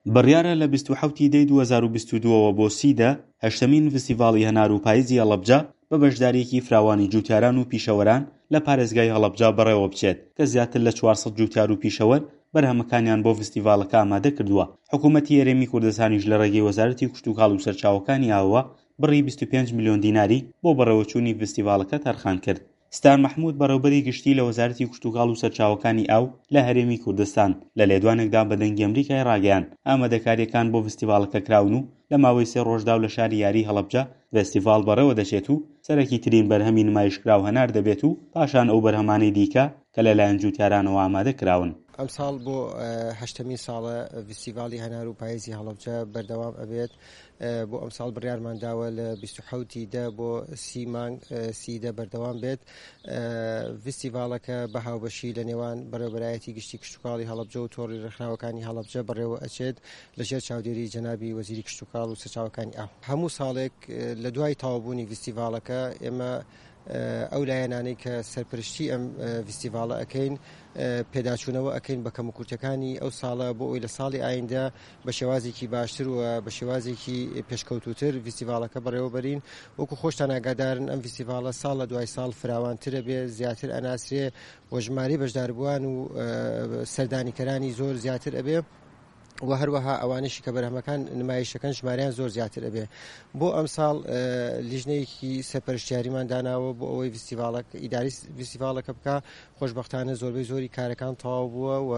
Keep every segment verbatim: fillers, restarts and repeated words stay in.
بڕیارە لە بیست و حەوتی دەی دوو هەزار و بیست و دووەوە بۆ سیدا هەشتمین فستیڤاڵی هەنار و پاییزی هەڵەبجە بە بەشداریەکی فراوانی جوتیاران و پیشەوەران لە پارێزگای هەڵەبجە بەڕێوە بچێت کە زیاتر لە چوارسەد جوتیار و پیشەوەر بەرهەمەکانیان بۆ فستیڤاڵەکە ئامادە کردووە. حکوومەتی هەرێمی کوردستانیش لە ڕێگەی وەزارەتی کشتوکاڵ و سەرچاوەکانی ئاوە بڕی بیست و پێنج میلیۆن دیناری بۆ بەڕێوەچوونی فستیڤاڵەکە تەرخان کرد. ستار مەحموود بەڕێوەبەری گشتی لە وەزارەتی کشتوکاڵ و سەرچاوەکانی ئاو لە هەرێمی کوردستان لە لێدوانێکدا بە دەنگی ئەمریکای ڕاگەیاند ئامادەکاریەکان بۆ فستیڤاڵەکە کراون و لە ماوەی سێ ڕۆژدا و لە شاری یاری هەڵەبجە فستیڤاڵ بەڕێوە دەچێت و سەرەکی ترین بەرهەمی نمایشکراو هەنار دەبێت و پاشان ئەو بەرهەمانەی دیکە کە لەلایەن جوتیارانەوە ئامادە کراون. ئەم ساڵ بۆ هەشتمین ساڵە فستیڤاڵی هەنار و پاییزی هەڵەبجە بەردەوام ئەبێت. بۆ ئەم ساڵ بڕیارمانداوە لە بیست و حەوتی دە بۆ سی مانگ سیدە بەردەوام بێت. فستیڤاڵەکە بە هاوبەشی لە نێوان بەڕێوەبەرایەتی گشتی کشتوکاڵی هەڵەبجە و تۆڕی ڕێکخراوەکانی هەڵەبجە بەڕێوە ئەچێت لەژێر چاودێری جەنابی وەزیری کشتوکاڵ و سەرچاوەکانی ئاو. هەموو ساڵێک لە دوای تەواوبوونی فستیڤاڵەکە ئێمە ئەو لایەنانەی کە سەرپرشتی ئەم فستیڤاڵە ئەکەین پێداچوونەوە ئەکەین بە کەموکورتەکانی ئەو ساڵە بۆ ئەوی لە ساڵی ئایندە بە شێوازێکی باشتر و بە شێوازێکی پێشکەوتوتر فستیڤاڵەکە بەڕێوەبەرین. وەکو خۆشتان ئاگادارن ئەم فستیڤاڵە ساڵ لە دوای ساڵ فراوانترە بێ، زیاتر ئەناسرێ و ژمارەی بەشداربووان و سەردانیکەرانی زۆر زیاتر ئەبێ و هەروەها ئەوانشی کە بەرهەمەکان نمایشەکان ژماریان زۆر زیاتر ئەبێ. بۆ ئەم ساڵ لیژنەیەکی سەرپەرشتیاریمان داناوە بۆ ئەوەی فستیڤاڵەکە ئیداری فستیڤاڵەکە بکە. خۆشبەختانە زۆربەی زۆری کارەکان تەواو بووە و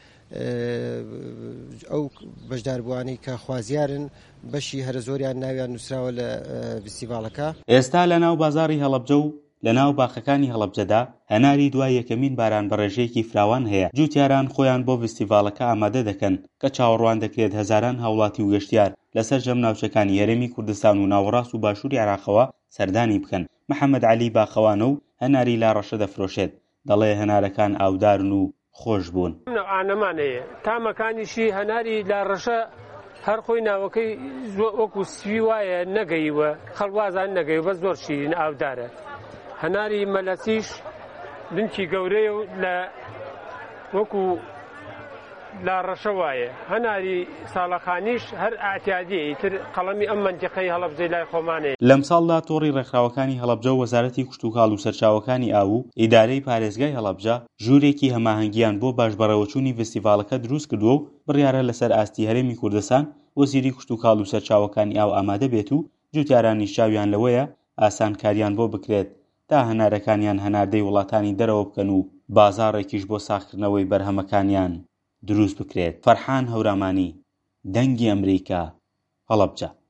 ئەو بەشداربووانەی کە خوازیارن بەشی هەرە زۆریان ناویان نووسراوە لە فستیڤاڵەکە. ئێستا لە ناو بازاڕی هەڵەبجە و لە ناو باخەکانی هەڵەبجەدا هەناری دوای یەکەمین باران بەڕێژەیەکی فراوان هەیە. جوتیاران خۆیان بۆ فستیڤاڵەکە ئامادە دەکەن کە چاوەڕوان دەکرێت هەزاران هاوڵاتی و گەشتیار لەسەر جەم ناوچەکانی هەرێمی کوردستان و ناوەڕاست و باشووری عێراقەوە سەردانی بکەن. محەممەد عەلی باخەوانە و هەناری لاڕەشە دەفرۆشێت، دەڵێ هەنارەکان ئاودارن و خۆش بوون. ئانەمانەیە تامەکانیشی هەناری لاڕەشە هەر خۆی ناوەکەی وەکو سوی وایە نەگەیوە، خەڵوازان نەگەیوە، بە زۆر شیرین ئاودارە. هەناری مەلەسیش بنکی گەورەیە و لە وەکو لاڕەشە وایە. هەناری ساڵەخانیش هەر ئاعتیادیە، ئیتر قەڵەمی ئەم مەنتیقەی هەڵەبجەی لای خۆمانەیە. لەم ساڵدا تۆڕی ڕێکخراوەکانی هەڵەبجە و وەزارەتی کشتوکاڵ و سەرچاوەکانی ئاو و ئیدارەی پارێزگای هەڵەبجە ژوورێکی هەماهەنگیان بۆ باشبەڕێوەچوونی فستیڤاڵەکە دروست کردووە و بڕیارە لەسەر ئاستی هەرێمی کوردستان وەزیری کشتوکاڵ و سەرچاوەکانی ئاو ئامادە بێت و جوتیارانی شاویان لەوەیە ئاسانکاریان بۆ بکرێت تا هەنارەکانیان هەناردەی وڵاتانی دەرەوە بکەن و بازاڕێکیش بۆ ساختکردنەوەی بەرهەمەکانیان دروست بکرێت. فەرحان هەورامانی، دەنگی ئەمریکا، هەڵەبجە.